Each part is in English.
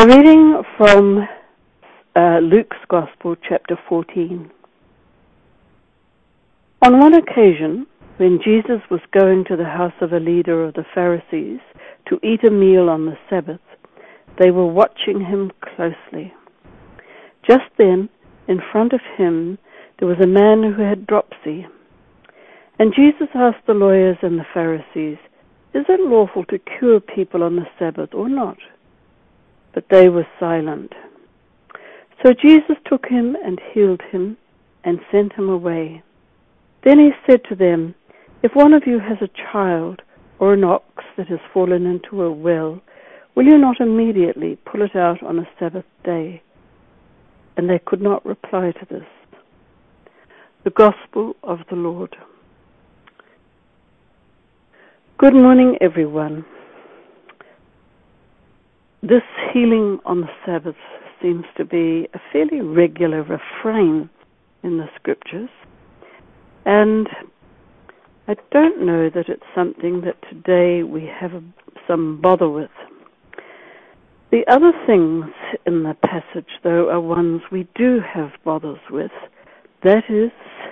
A reading from Luke's Gospel, chapter 14. On one occasion, when Jesus was going to the house of a leader of the Pharisees to eat a meal on the Sabbath, they were watching him closely. Just then, in front of him, there was a man who had dropsy. And Jesus asked the lawyers and the Pharisees, "Is it lawful to cure people on the Sabbath or not?" But they were silent. So Jesus took him and healed him and sent him away. Then he said to them, "If one of you has a child or an ox that has fallen into a well, will you not immediately pull it out on a Sabbath day?" And they could not reply to this. The Gospel of the Lord. Good morning, everyone. This healing on the Sabbath seems to be a fairly regular refrain in the Scriptures, and I don't know that it's something that today we have some bother with. The other things in the passage, though, are ones we do have bothers with. That is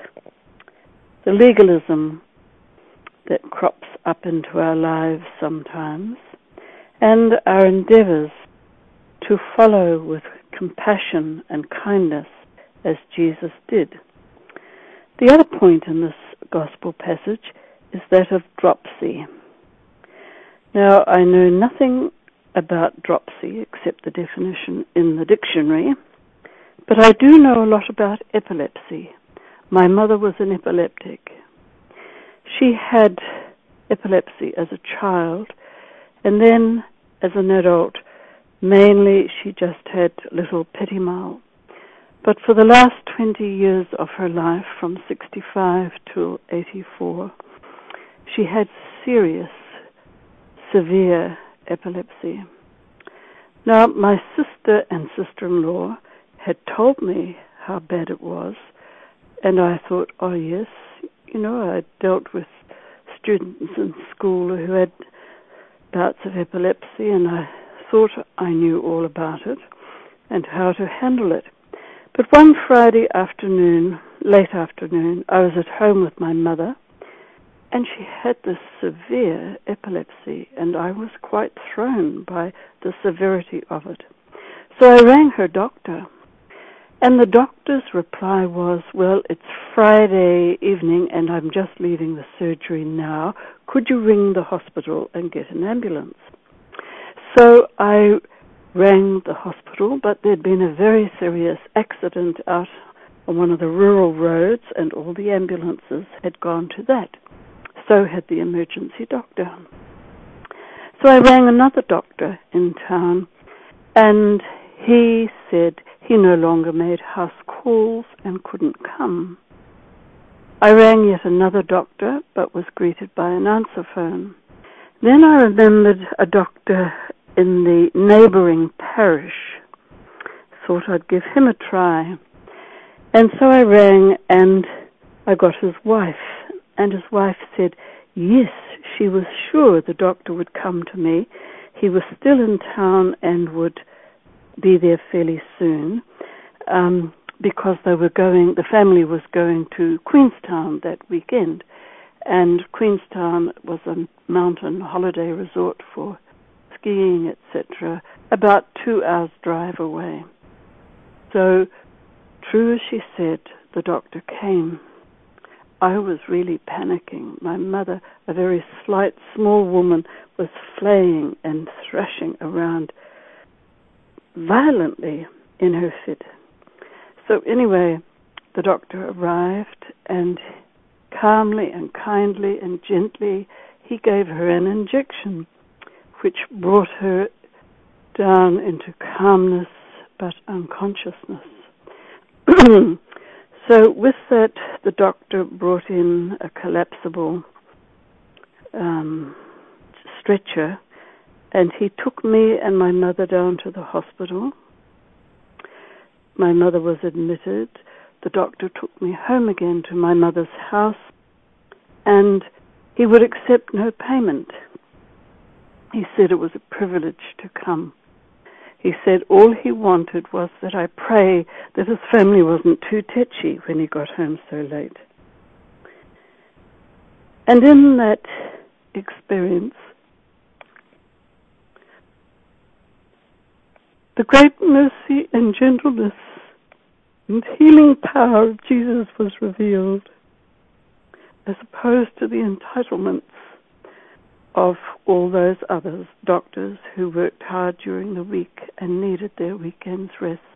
the legalism that crops up into our lives sometimes, and our endeavors to follow with compassion and kindness as Jesus did. The other point in this gospel passage is that of dropsy. Now, I know nothing about dropsy except the definition in the dictionary, but I do know a lot about epilepsy. My mother was an epileptic. She had epilepsy as a child, and then as an adult, mainly she just had little petit mal. But for the last 20 years of her life, from 65 to 84, she had serious, severe epilepsy. Now, my sister and sister-in-law had told me how bad it was, and I thought, oh yes, I dealt with students in school who had bouts of epilepsy, and I thought I knew all about it and how to handle it. But one Friday afternoon, late afternoon, I was at home with my mother, and she had this severe epilepsy, and I was quite thrown by the severity of it. So I rang her doctor, and the doctor's reply was, "Well, it's Friday evening, and I'm just leaving the surgery now. Could you ring the hospital and get an ambulance?" So I rang the hospital, but there'd been a very serious accident out on one of the rural roads, and all the ambulances had gone to that. So had the emergency doctor. So I rang another doctor in town, and he said he no longer made house calls and couldn't come. I rang yet another doctor, but was greeted by an answer phone. Then I remembered a doctor in the neighboring parish. Thought I'd give him a try. And so I rang, and I got his wife. And his wife said, yes, she was sure the doctor would come to me. He was still in town and would be there fairly soon, because the family was going to Queenstown that weekend, and Queenstown was a mountain holiday resort for skiing, etc., about 2 hours drive away. So, true as she said, the doctor came. I was really panicking. My mother, a very slight, small woman, was flaying and thrashing around violently in her fit. So anyway, the doctor arrived, and calmly and kindly and gently he gave her an injection, which brought her down into calmness but unconsciousness. So with that, the doctor brought in a collapsible stretcher, and he took me and my mother down to the hospital. My mother was admitted. The doctor took me home again to my mother's house, and he would accept no payment. He said it was a privilege to come. He said all he wanted was that I pray that his family wasn't too tetchy when he got home so late. And in that experience, the great mercy and gentleness and healing power of Jesus was revealed, as opposed to the entitlements of all those others, doctors who worked hard during the week and needed their weekend's rest.